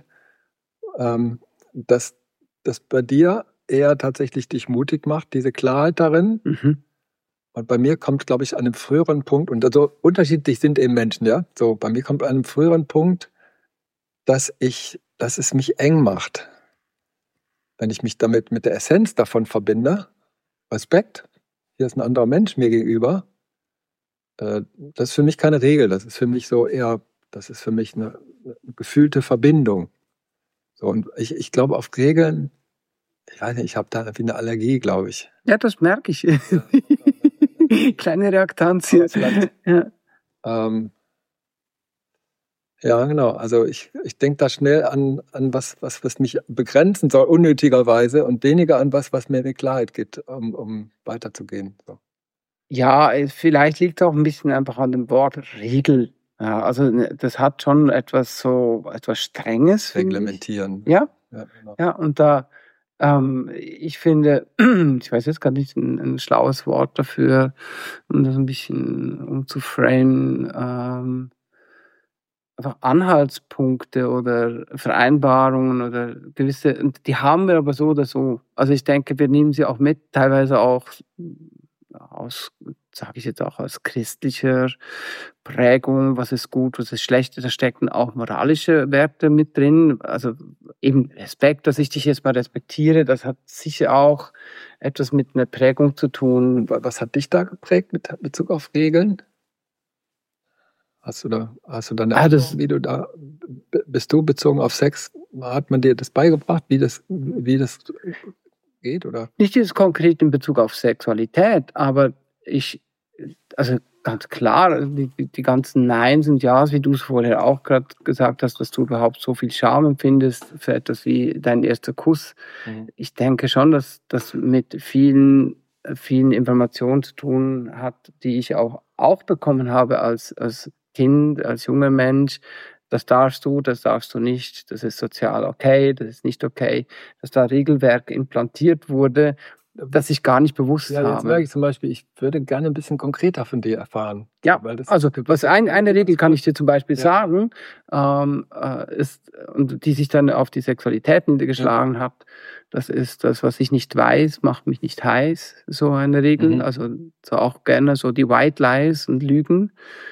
dass das bei dir eher tatsächlich dich mutig macht, diese Klarheit darin. Und bei mir kommt, glaube ich, an einem früheren Punkt, und also unterschiedlich sind eben Menschen, ja. So, bei mir kommt an einem früheren Punkt, dass es mich eng macht. Wenn ich mich damit mit der Essenz davon verbinde, Respekt, hier ist ein anderer Mensch mir gegenüber, das ist für mich keine Regel, das ist für mich eine gefühlte Verbindung. So, und ich glaube, auf Regeln, ich weiß nicht, ich habe da irgendwie eine Allergie, glaube ich. Ja, das merke ich. Ja. Kleine Reaktanz hier. Ja, genau. Also ich denke da schnell an was mich begrenzen soll, unnötigerweise, und weniger an was mir eine Klarheit gibt, um weiterzugehen. So. Ja, vielleicht liegt es auch ein bisschen einfach an dem Wort Regel. Ja, also das hat schon etwas Strenges. Reglementieren. Ja? Genau. Ja, und da, ich finde, ich weiß jetzt gar nicht ein schlaues Wort dafür, um das ein bisschen umzuframen, einfach Anhaltspunkte oder Vereinbarungen oder gewisse, und die haben wir aber so oder so. Also ich denke, wir nehmen sie auch mit, teilweise auch aus, sage ich jetzt auch, aus christlicher Prägung, was ist gut, was ist schlecht, da stecken auch moralische Werte mit drin, also eben Respekt, dass ich dich jetzt mal respektiere, das hat sicher auch etwas mit einer Prägung zu tun. Was hat dich da geprägt mit Bezug auf Regeln? Hast du da eine Ahnung, wie du da, bist du bezogen auf Sex, hat man dir das beigebracht, wie das geht, oder? Nicht jetzt konkret in Bezug auf Sexualität, aber also ganz klar, die ganzen Neins und Ja's, wie du es vorher auch gerade gesagt hast, dass du überhaupt so viel Scham empfindest für etwas wie dein erster Kuss. Ich denke schon, dass das mit vielen Informationen zu tun hat, die ich auch bekommen habe als Kind, als junger Mensch. Das darfst du nicht, das ist sozial okay, das ist nicht okay, dass da Regelwerk implantiert wurde, das ich gar nicht bewusst habe. Jetzt merke ich zum Beispiel, ich würde gerne ein bisschen konkreter von dir erfahren. Ja, also eine Regel kann ich dir zum Beispiel sagen, ist, und die sich dann auf die Sexualität niedergeschlagen hat, das ist das, was ich nicht weiß, macht mich nicht heiß, so eine Regel. Also so auch gerne so die White Lies und Lügen.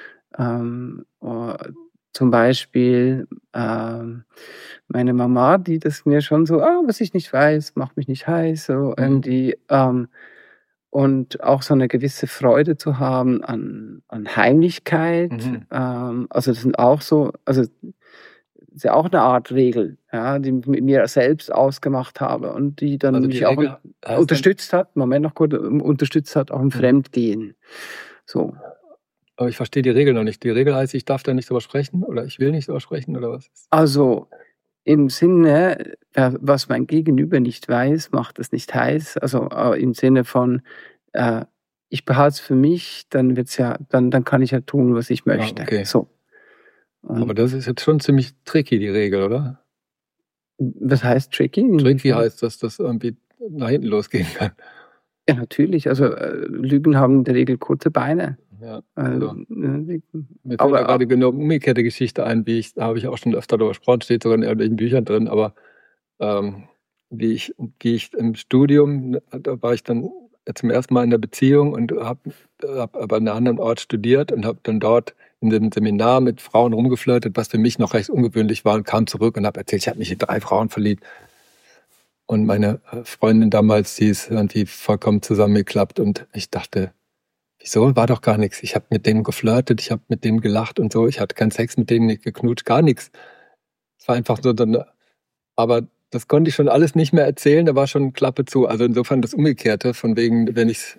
Zum Beispiel meine Mama, die das mir schon so, was ich nicht weiß, macht mich nicht heiß, so irgendwie. Und auch so eine gewisse Freude zu haben an Heimlichkeit. Also das sind auch so, also ist ja auch eine Art Regel, ja, die ich mit mir selbst ausgemacht habe und die dann Also mich die auch Regel heißt unterstützt hat, Moment noch kurz, unterstützt hat auch im Fremdgehen. So. aber ich verstehe die Regel noch nicht. Die Regel heißt, ich darf da nicht drüber sprechen oder ich will nicht drüber sprechen oder was? Also im Sinne, was mein Gegenüber nicht weiß, macht es nicht heiß. Also im Sinne von, ich behalte es für mich, dann wird's ja, dann kann ich ja tun, was ich möchte. Okay. So. Aber das ist jetzt schon ziemlich tricky, die Regel, oder? Was heißt tricky? Tricky heißt, dass das irgendwie nach hinten losgehen kann. Ja, natürlich. Also Lügen haben in der Regel kurze Beine. Ja, also, Mir mir fällt da gerade genau umgekehrte Geschichte ein, da habe ich auch schon öfter darüber gesprochen, steht sogar in irgendwelchen Büchern drin, aber wie ich im Studium, da war ich dann zum ersten Mal in der Beziehung und habe aber an einem anderen Ort studiert und habe dann dort in dem Seminar mit Frauen rumgeflirtet, was für mich noch recht ungewöhnlich war, und kam zurück und habe erzählt, ich habe mich in 3 Frauen verliebt. Und meine Freundin damals, die ist irgendwie vollkommen zusammengeklappt und ich dachte, wieso? War doch gar nichts. Ich habe mit denen geflirtet, ich habe mit denen gelacht und so. Ich hatte keinen Sex mit denen, nicht geknutscht, gar nichts. Es war einfach so, aber das konnte ich schon alles nicht mehr erzählen, da war schon Klappe zu. Also insofern das Umgekehrte, von wegen, wenn ich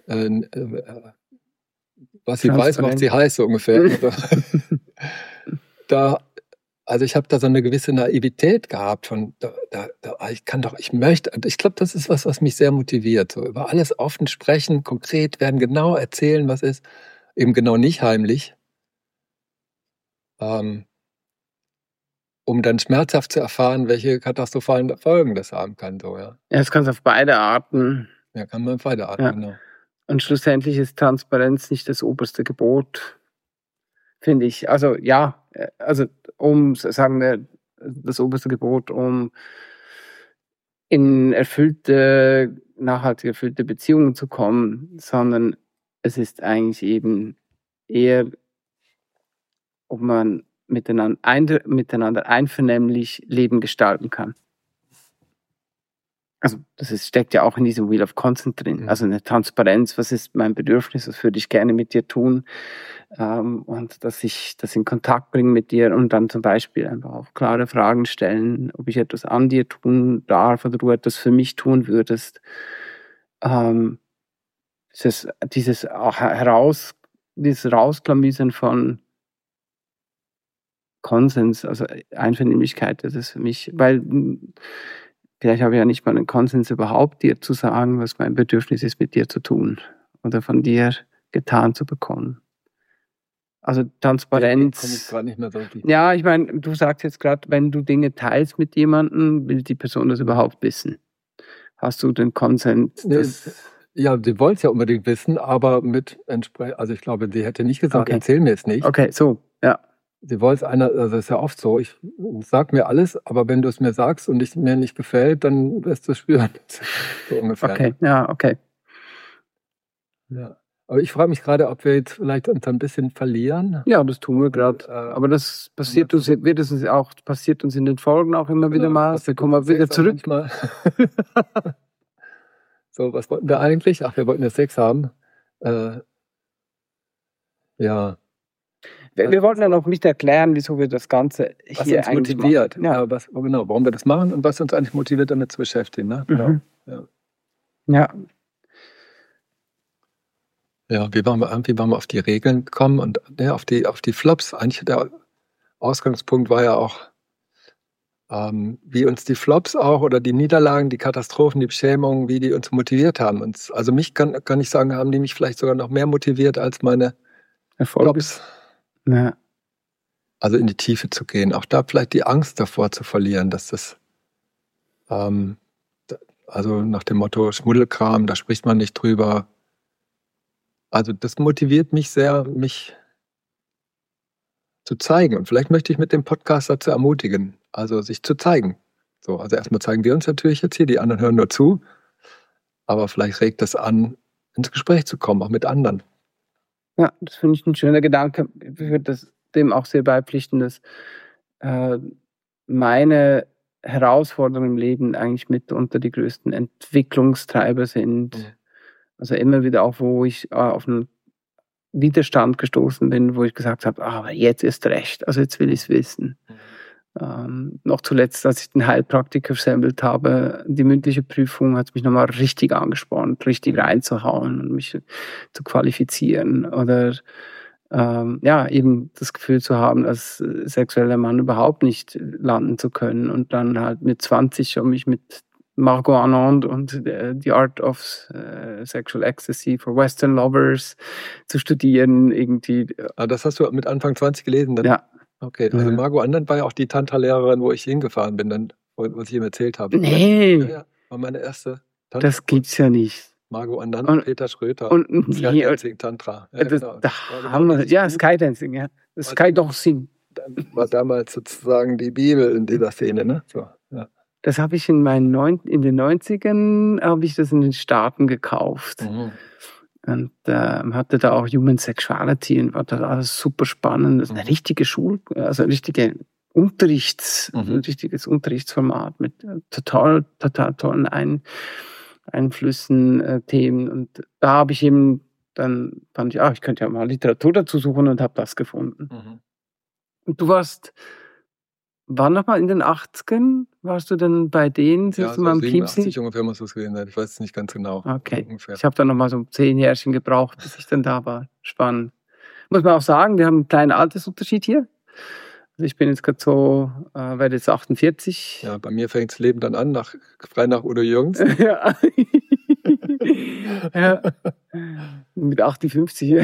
was sie weiß, macht sie heiß, so ungefähr. Also ich habe da so eine gewisse Naivität gehabt von, ich möchte, ich glaube, das ist was mich sehr motiviert. So über alles offen sprechen, konkret werden, genau erzählen, was ist, eben genau nicht heimlich, um dann schmerzhaft zu erfahren, welche katastrophalen Folgen das haben kann. So, ja. Ja, das kann es auf beide Arten. Ja, kann man auf beide Arten, genau. Und schlussendlich ist Transparenz nicht das oberste Gebot, finde ich. Also ja, also sagen wir, das oberste Gebot, um in nachhaltig erfüllte Beziehungen zu kommen, sondern es ist eigentlich eben eher, ob man miteinander einvernehmlich Leben gestalten kann. Also das steckt ja auch in diesem Wheel of Consent drin. Also eine Transparenz, was ist mein Bedürfnis, was würde ich gerne mit dir tun, und dass ich das in Kontakt bringe mit dir und dann zum Beispiel einfach auch klare Fragen stellen, ob ich etwas an dir tun darf oder du etwas für mich tun würdest. Dieses Rausklamüsern von Konsens, also Einvernehmlichkeit, das ist für mich, weil vielleicht habe ich ja nicht mal einen Konsens überhaupt, dir zu sagen, was mein Bedürfnis ist, mit dir zu tun oder von dir getan zu bekommen. Also Transparenz. Ja, ich meine, du sagst jetzt gerade, wenn du Dinge teilst mit jemandem, will die Person das überhaupt wissen. Hast du den Konsens? Ja, sie wollte es ja unbedingt wissen, aber also ich glaube, sie hätte nicht gesagt, erzähl mir es nicht. Okay, so, ja. Sie wollte also das ist ja oft so, ich sag mir alles, aber wenn du es mir sagst und es mir nicht gefällt, dann wirst du es spüren. So ungefähr. Okay, ja, okay. Ja. Aber ich frage mich gerade, ob wir jetzt vielleicht uns ein bisschen verlieren. Ja, das tun wir gerade. Aber das passiert uns in den Folgen auch immer wieder mal. Da kommen wir wieder zurück. So, was wollten wir eigentlich? Ach, wir wollten ja Sex haben. Ja. Wir wollten ja noch nicht erklären, wieso wir das Ganze hier was uns motiviert. Ja. Genau, warum wir das machen und was uns eigentlich motiviert, damit zu beschäftigen. Ne? Genau. Ja. Ja, wie waren wir auf die Regeln gekommen und auf die Flops. Eigentlich der Ausgangspunkt war ja auch, wie uns die Flops auch oder die Niederlagen, die Katastrophen, die Beschämungen, wie die uns motiviert haben. Also mich kann ich sagen, haben die mich vielleicht sogar noch mehr motiviert als meine Flops. Ja. Also in die Tiefe zu gehen. Auch da vielleicht die Angst davor zu verlieren, dass das, also nach dem Motto Schmuddelkram, da spricht man nicht drüber. Also das motiviert mich sehr, mich zu zeigen. Und vielleicht möchte ich mit dem Podcast dazu ermutigen, also sich zu zeigen. So, also erstmal zeigen wir uns natürlich jetzt hier, die anderen hören nur zu. Aber vielleicht regt das an, ins Gespräch zu kommen, auch mit anderen. Ja, das finde ich ein schöner Gedanke. Ich würde dem auch sehr beipflichten, dass meine Herausforderungen im Leben eigentlich mitunter die größten Entwicklungstreiber sind. Also immer wieder auch, wo ich auf einen Widerstand gestoßen bin, wo ich gesagt habe, aber jetzt ist recht, also jetzt will ich es wissen. Noch zuletzt, als ich den Heilpraktiker versemmelt habe, die mündliche Prüfung hat mich nochmal richtig angespornt, richtig reinzuhauen und mich zu qualifizieren. Oder eben das Gefühl zu haben, als sexueller Mann überhaupt nicht landen zu können. Und dann halt mit 20 schon mich mit Margot Anand und The Art of Sexual Ecstasy for Western Lovers zu studieren. Irgendwie. Das hast du mit Anfang 20 gelesen? Dann? Ja. Okay, also Margot Anand war ja auch die Tantra-Lehrerin, wo ich hingefahren bin, dann, was ich ihm erzählt habe. Nee. Ja, war meine erste Tantra. Das gibt's ja nicht. Margot Anand und Peter Schröter. Und Skydancing Tantra. Ja, genau. Skydancing, ja. Skydancing. War damals sozusagen die Bibel in dieser Szene, ne? So, ja. Das habe ich in den 90ern habe ich das in den Staaten gekauft. Und hatte da auch Human Sexuality und war das alles super spannend. Das ist eine richtige ein richtiges Unterrichtsformat mit total tollen Einflüssen, Themen. Und da habe ich eben dann fand ich, ich könnte ja mal Literatur dazu suchen und habe das gefunden. Und du warst, wann nochmal in den 80ern? Warst du denn bei denen? Ja, so 87 ungefähr muss es gewesen sein. Ich weiß es nicht ganz genau. Okay. Ungefähr. Ich habe dann nochmal so 10 Jährchen gebraucht, bis ich dann da war. Spannend. Muss man auch sagen, wir haben einen kleinen Altersunterschied hier. Also ich bin jetzt gerade so, werde jetzt 48. Ja, bei mir fängt das Leben dann an, frei nach Udo Jürgens. Ja. Ja. Mit 58.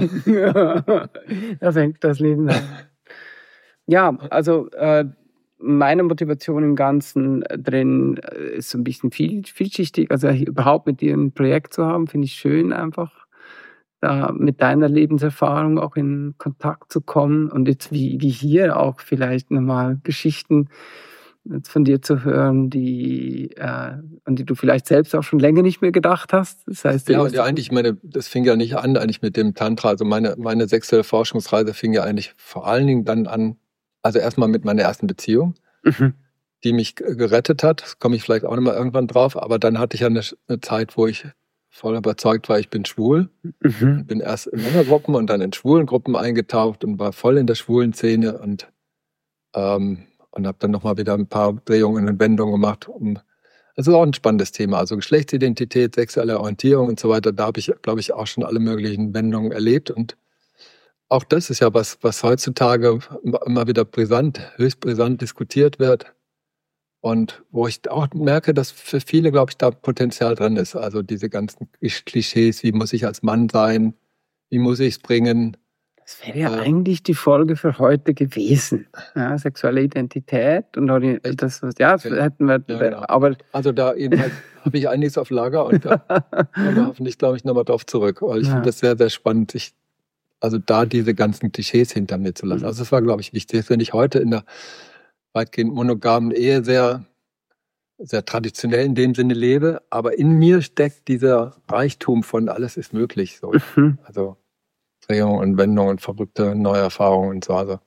Da fängt das Leben an. Ja, also meine Motivation im Ganzen drin ist so ein bisschen vielschichtig. Also überhaupt mit dir ein Projekt zu haben, finde ich schön, einfach da mit deiner Lebenserfahrung auch in Kontakt zu kommen und jetzt wie hier auch vielleicht nochmal Geschichten von dir zu hören, an die du vielleicht selbst auch schon länger nicht mehr gedacht hast. Das heißt, ja, eigentlich, das fing ja nicht an eigentlich mit dem Tantra. Also meine sexuelle Forschungsreise fing ja eigentlich vor allen Dingen dann an, also erstmal mit meiner ersten Beziehung, die mich gerettet hat. Das komme ich vielleicht auch nochmal irgendwann drauf. Aber dann hatte ich ja eine Zeit, wo ich voll überzeugt war, ich bin schwul. Bin erst in Männergruppen und dann in schwulen Gruppen eingetaucht und war voll in der schwulen Szene und habe dann nochmal wieder ein paar Drehungen und Wendungen gemacht. Das ist auch ein spannendes Thema. Also Geschlechtsidentität, sexuelle Orientierung und so weiter. Da habe ich, glaube ich, auch schon alle möglichen Wendungen erlebt. Und auch das ist ja was heutzutage immer wieder höchst brisant diskutiert wird. Und wo ich auch merke, dass für viele, glaube ich, da Potenzial drin ist. Also diese ganzen Klischees, wie muss ich als Mann sein, wie muss ich es bringen. Das wäre ja eigentlich die Folge für heute gewesen. Ja, sexuelle Identität und das hätten wir. Ja, genau. Aber also da jedenfalls habe ich einiges auf Lager und da kommen wir hoffentlich, glaube ich, nochmal drauf zurück. Weil ich finde das sehr, sehr spannend, also da diese ganzen Klischees hinter mir zu lassen. Also das war, glaube ich, wichtig. Wenn ich heute in der weitgehend monogamen Ehe sehr, sehr traditionell in dem Sinne lebe, aber in mir steckt dieser Reichtum von alles ist möglich. So. Also Drehungen und Wendungen und verrückte neue Erfahrungen und so. Also.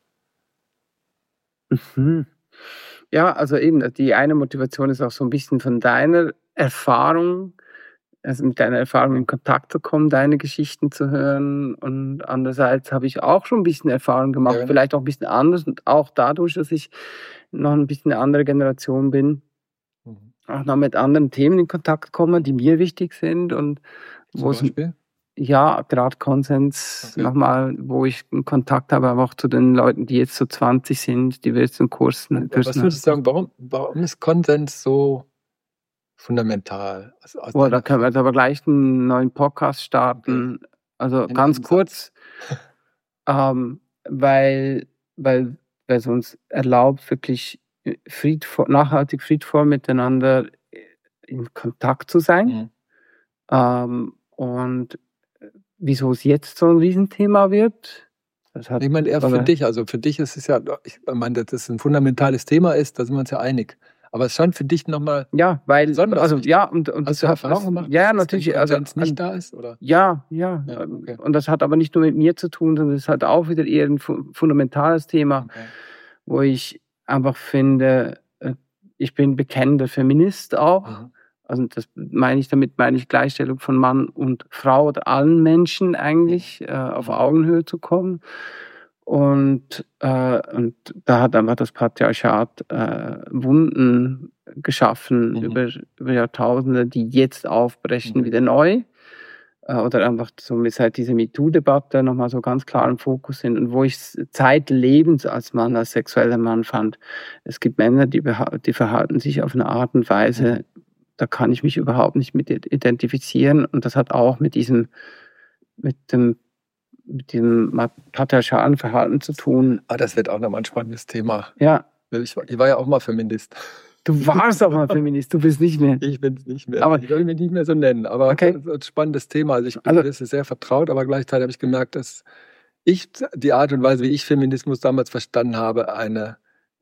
Ja, also eben, die eine Motivation ist auch so ein bisschen von deiner Erfahrung, also mit deiner Erfahrung in Kontakt zu kommen, deine Geschichten zu hören. Und andererseits habe ich auch schon ein bisschen Erfahrung gemacht, vielleicht auch ein bisschen anders und auch dadurch, dass ich noch ein bisschen eine andere Generation bin, auch noch mit anderen Themen in Kontakt komme, die mir wichtig sind und Zum Beispiel? Ja, gerade Konsens nochmal, wo ich einen Kontakt habe, aber auch zu den Leuten, die jetzt so 20 sind, die wir jetzt in Kursen. Was würdest du sagen, warum ist Konsens so fundamental? Da können wir jetzt aber gleich einen neuen Podcast starten. Okay. Also ganz kurz, weil es uns erlaubt, wirklich nachhaltig friedvoll miteinander in Kontakt zu sein. Und wieso es jetzt so ein Riesenthema wird? Ich meine, eher für dich. Also für dich ist es ja, ich meine, dass es ein fundamentales Thema ist, da sind wir uns ja einig. Aber es scheint für dich nochmal. Ja, weil. Besonders und hast du Erfahrung gemacht? Ja, natürlich. Also, wenn es nicht da ist, oder? Ja. Okay. Und das hat aber nicht nur mit mir zu tun, sondern es hat auch wieder eher ein fundamentales Thema, wo ich einfach finde, ich bin bekennender Feminist auch. Also meine ich Gleichstellung von Mann und Frau oder allen Menschen eigentlich auf Augenhöhe zu kommen. Und da hat einfach das Patriarchat Wunden geschaffen über Jahrtausende, die jetzt aufbrechen wieder neu. Oder einfach so seit dieser MeToo-Debatte nochmal so ganz klar im Fokus sind. Und wo ich zeitlebens als Mann, als sexueller Mann fand, es gibt Männer, die verhalten sich auf eine Art und Weise, da kann ich mich überhaupt nicht mit identifizieren. Und das hat auch mit dem patriarchalen Verhalten zu tun. Das wird auch nochmal ein spannendes Thema. Ja. Ich war ja auch mal Feminist. Du warst auch mal Feminist, du bist nicht mehr. Ich bin es nicht mehr. Aber ich will mich nicht mehr so nennen, aber okay. Das ist ein spannendes Thema. Also das ist sehr vertraut, aber gleichzeitig habe ich gemerkt, dass ich die Art und Weise, wie ich Feminismus damals verstanden habe, eine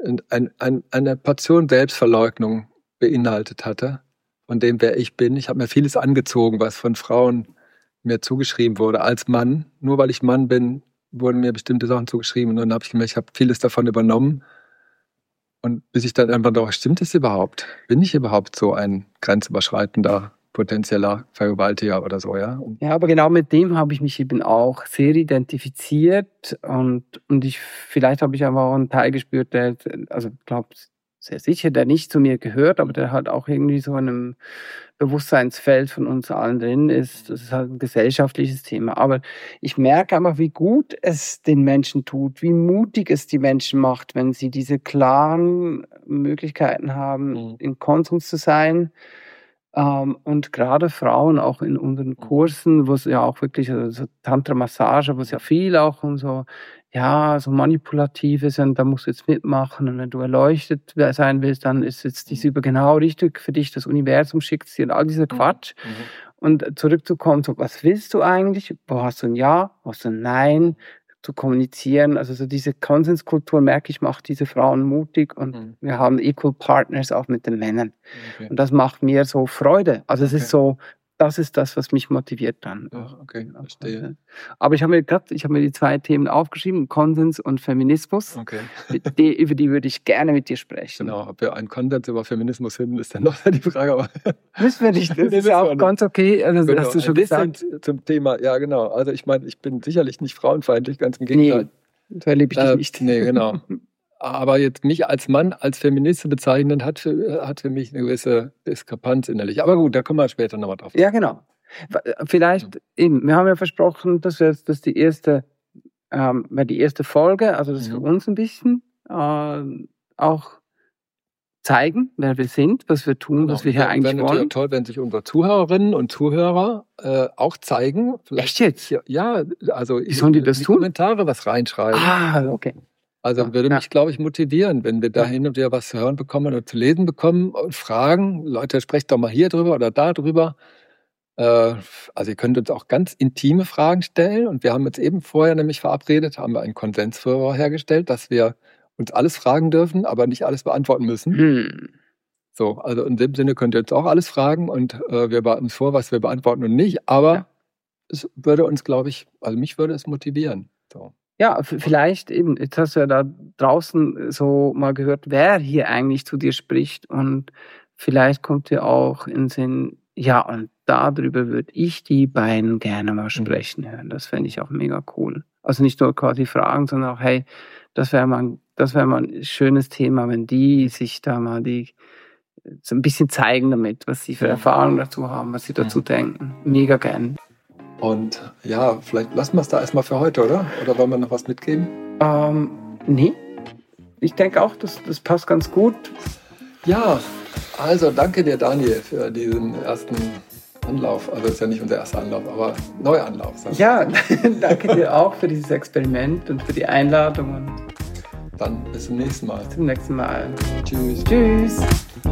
Portion Selbstverleugnung beinhaltet hatte, von dem, wer ich bin. Ich habe mir vieles angezogen, was von Frauen mir zugeschrieben wurde als Mann. Nur weil ich Mann bin, wurden mir bestimmte Sachen zugeschrieben. Und dann habe ich gemerkt, ich habe vieles davon übernommen. Und bis ich dann irgendwann dachte, stimmt das überhaupt? Bin ich überhaupt so ein grenzüberschreitender, potenzieller Vergewaltiger oder so, ja? Ja, aber genau mit dem habe ich mich eben auch sehr identifiziert. Und vielleicht habe ich aber auch einen Teil gespürt, der, also ich glaube, sehr sicher, der nicht zu mir gehört, aber der halt auch irgendwie so in einem Bewusstseinsfeld von uns allen drin ist. Das ist halt ein gesellschaftliches Thema. Aber ich merke einfach, wie gut es den Menschen tut, wie mutig es die Menschen macht, wenn sie diese klaren Möglichkeiten haben, in Konsens zu sein. Und gerade Frauen auch in unseren Kursen, wo es ja auch wirklich, also Tantra-Massage, wo es ja viel auch um so, ja, so manipulativ ist und da musst du jetzt mitmachen und wenn du erleuchtet sein willst, dann ist jetzt diese genau richtig für dich, das Universum schickt dir all dieser Quatsch. Und zurückzukommen, so, was willst du eigentlich? Wo hast du ein Ja, wo hast du ein Nein? Zu kommunizieren, also so diese Konsenskultur, merke ich, macht diese Frauen mutig und wir haben Equal Partners auch mit den Männern. Und das macht mir so Freude. Also es ist so, das ist das, was mich motiviert dann. Okay, verstehe. Aber ich habe mir die 2 Themen aufgeschrieben, Konsens und Feminismus. Okay. Über die würde ich gerne mit dir sprechen. Genau, ob wir einen Konsens über Feminismus finden, ist dann noch die Frage. Aber müssen wir nicht, das ist ja auch ganz okay. Also genau, hast du schon gesagt. Zum Thema, ja genau. Also ich meine, ich bin sicherlich nicht frauenfeindlich, ganz im Gegenteil. Nee, so erlebe ich dich nicht. Nee, genau. Aber jetzt mich als Mann, als Feminist zu bezeichnen, hat für mich eine gewisse Diskrepanz innerlich. Aber gut, da kommen wir später nochmal drauf. Ja, genau. Vielleicht eben, wir haben ja versprochen, dass die erste Folge, also das für uns ein bisschen auch zeigen, wer wir sind, was wir tun, was wir hier eigentlich wollen. Wäre toll, wenn sich unsere Zuhörerinnen und Zuhörer auch zeigen. Echt jetzt? Ja, also wie sollen die das tun? Kommentare was reinschreiben. Okay. Also würde mich, glaube ich, motivieren, wenn wir da hin und wieder was zu hören bekommen oder zu lesen bekommen und fragen, Leute, sprecht doch mal hier drüber oder da drüber. Also ihr könnt uns auch ganz intime Fragen stellen und wir haben jetzt eben vorher nämlich verabredet, haben wir einen Konsens hergestellt, dass wir uns alles fragen dürfen, aber nicht alles beantworten müssen. So, also in dem Sinne könnt ihr jetzt auch alles fragen und wir behalten uns vor, was wir beantworten und nicht, aber es würde uns, glaube ich, also mich würde es motivieren. So. Ja, vielleicht eben, jetzt hast du ja da draußen so mal gehört, wer hier eigentlich zu dir spricht und vielleicht kommt dir auch in den Sinn, ja, und darüber würde ich die beiden gerne mal sprechen hören. Das fände ich auch mega cool. Also nicht nur quasi fragen, sondern auch, hey, das wäre mal ein schönes Thema, wenn die sich da mal so ein bisschen zeigen damit, was sie für Erfahrungen dazu haben, was sie dazu denken. Mega gern. Und ja, vielleicht lassen wir es da erstmal für heute, oder? Oder wollen wir noch was mitgeben? Nee. Ich denke auch, das passt ganz gut. Ja, also danke dir, Daniel, für diesen ersten Anlauf. Also ist ja nicht unser erster Anlauf, aber Neuanlauf. Ja, danke dir auch für dieses Experiment und für die Einladung. Dann bis zum nächsten Mal. Bis zum nächsten Mal. Tschüss. Tschüss.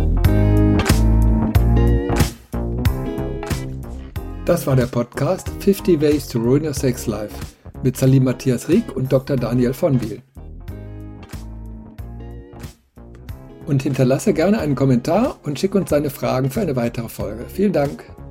Das war der Podcast 50 Ways to Ruin Your Sex Life mit Salim Matthias Rieck und Dr. Daniel von Biel. Und hinterlasse gerne einen Kommentar und schick uns deine Fragen für eine weitere Folge. Vielen Dank.